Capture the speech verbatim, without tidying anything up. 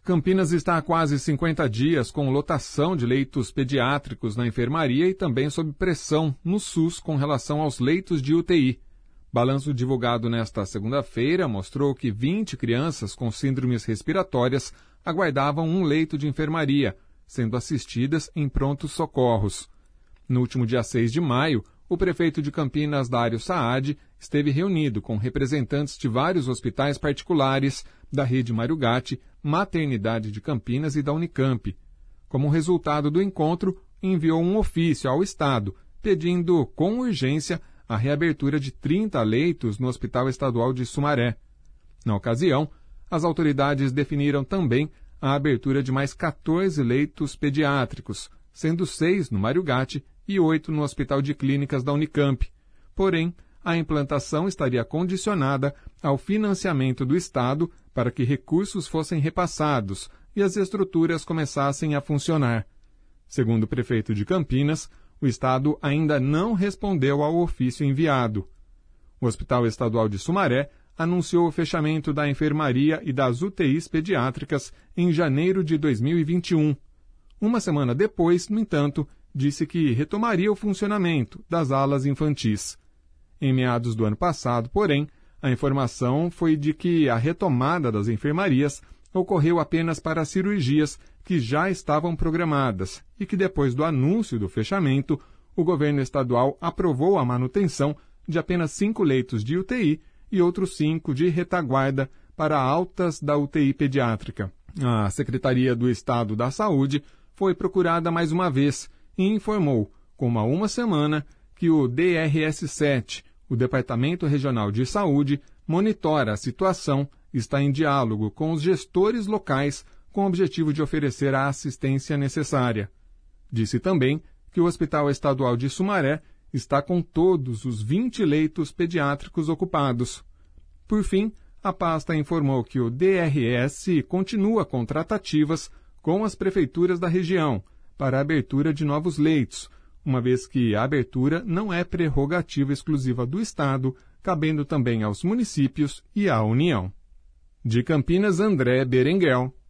Campinas está há quase cinquenta dias com lotação de leitos pediátricos na enfermaria e também sob pressão no SUS com relação aos leitos de U T I. Balanço divulgado nesta segunda-feira mostrou que vinte crianças com síndromes respiratórias aguardavam um leito de enfermaria, sendo assistidas em prontos socorros. No último dia seis de maio, o prefeito de Campinas, Dário Saad, esteve reunido com representantes de vários hospitais particulares da rede Mário Gatti, Maternidade de Campinas e da Unicamp. Como resultado do encontro, enviou um ofício ao Estado, pedindo, com urgência, a reabertura de trinta leitos no Hospital Estadual de Sumaré. Na ocasião, as autoridades definiram também a abertura de mais quatorze leitos pediátricos, sendo seis no Mário Gatti e oito no Hospital de Clínicas da Unicamp. Porém, a implantação estaria condicionada ao financiamento do Estado para que recursos fossem repassados e as estruturas começassem a funcionar. Segundo o prefeito de Campinas, o Estado ainda não respondeu ao ofício enviado. O Hospital Estadual de Sumaré anunciou o fechamento da enfermaria e das U T Is pediátricas em janeiro de dois mil e vinte e um. Uma semana depois, no entanto, disse que retomaria o funcionamento das alas infantis. Em meados do ano passado, porém, a informação foi de que a retomada das enfermarias ocorreu apenas para cirurgias que já estavam programadas e que depois do anúncio do fechamento, o governo estadual aprovou a manutenção de apenas cinco leitos de U T I e outros cinco de retaguarda para altas da U T I pediátrica. A Secretaria do Estado da Saúde foi procurada mais uma vez e informou, como há uma semana, que o D R S sete, o Departamento Regional de Saúde, monitora a situação e está em diálogo com os gestores locais com o objetivo de oferecer a assistência necessária. Disse também que o Hospital Estadual de Sumaré está com todos os vinte leitos pediátricos ocupados. Por fim, a pasta informou que o D R S continua com tratativas com as prefeituras da região para a abertura de novos leitos, uma vez que a abertura não é prerrogativa exclusiva do Estado, cabendo também aos municípios e à União. De Campinas, André Berenguel.